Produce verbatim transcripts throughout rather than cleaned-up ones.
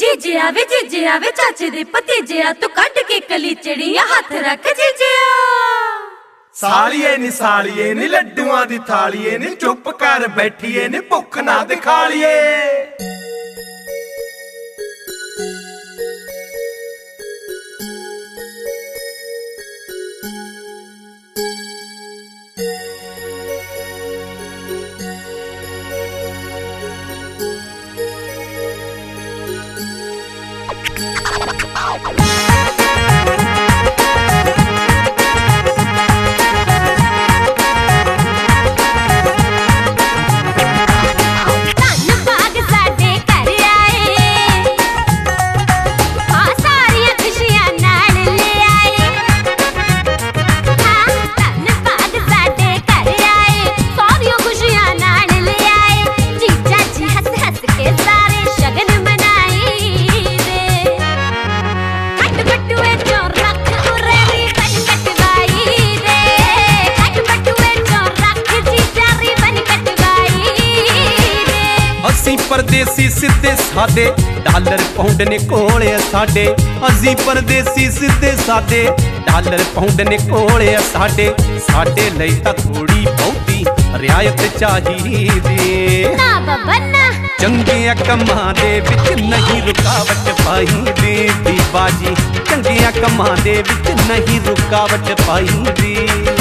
जीजिया वे जीजिया वे चाचे दे भतीजिया तू कट के कली चिड़िया हाथ रख जीजिया। सालिए नी सालिए नी लड्डुआं दी थालिए नी चुप कर बैठिए नी भुख ना दिखालिए। परदेसी सीधे सादे डॉलर पाउंड ने कोले साडे। असी परदेसी सीधे सादे डॉलर पाउंड ने कोले साडे। साडे लई तां थोड़ी बहुती रियायत चाहिदी ना बाबा ना। चंगिया कमां दे विच नहीं रुकावट पाईदी बाजी। चंगिया कमां दे विच नहीं रुकावट पाईदी।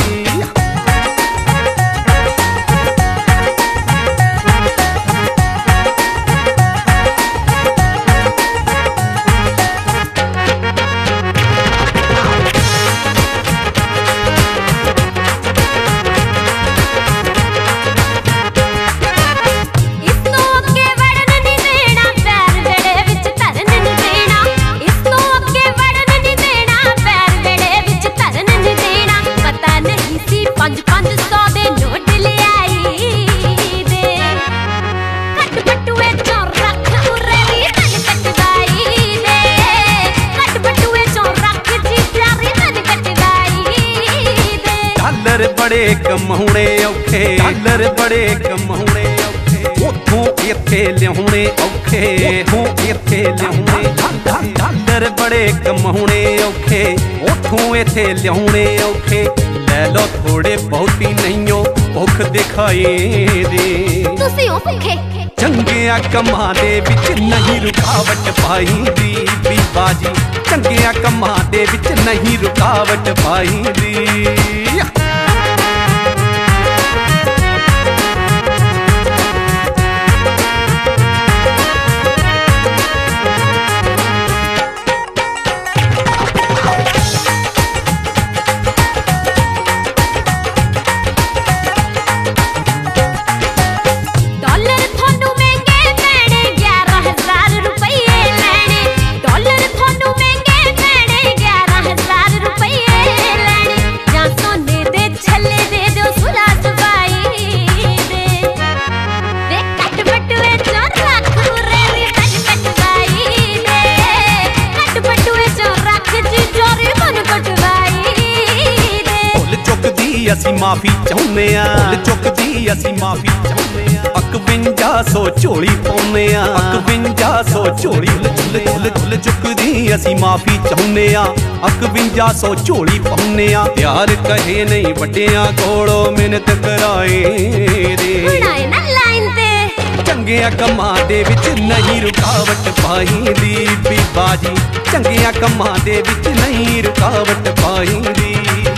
बड़े कमाउने औखे डॉलर बड़े कमाउने औखे। उथों इत्थे लियाउने औखे उथों इत्थे लियाउने। डॉलर बड़े कमाउने औखे उथों इत्थे लियाउने औखे। ले लो थोड़े बहुती नहींओ भुख दिखाई दे तुसी ओ भुखे। चंगिया कमां दे विच नहीं रुकावट पाईदी बाजी। चंगिया कमां दे विच नहीं रुकावट पाईदी। असी माफी चाहुंदे आ चुकदी असी माफी चाहुंदे आ। इकवंजा सौ झोली पाउंदे आ इकवंजा सौ झोली झुल चुकदी असी माफी चाहुंदे आ। इकवंजा सौ झोली पाउंदे आ। प्यार कहे नहीं वड्डियां कोलों मिन्नत कराए दे ना लाइन ते। चंगिया कमां दे विच नहीं रुकावट पाईदी बाजी। चंगिया कमां दे विच नहीं रुकावट पाईदी।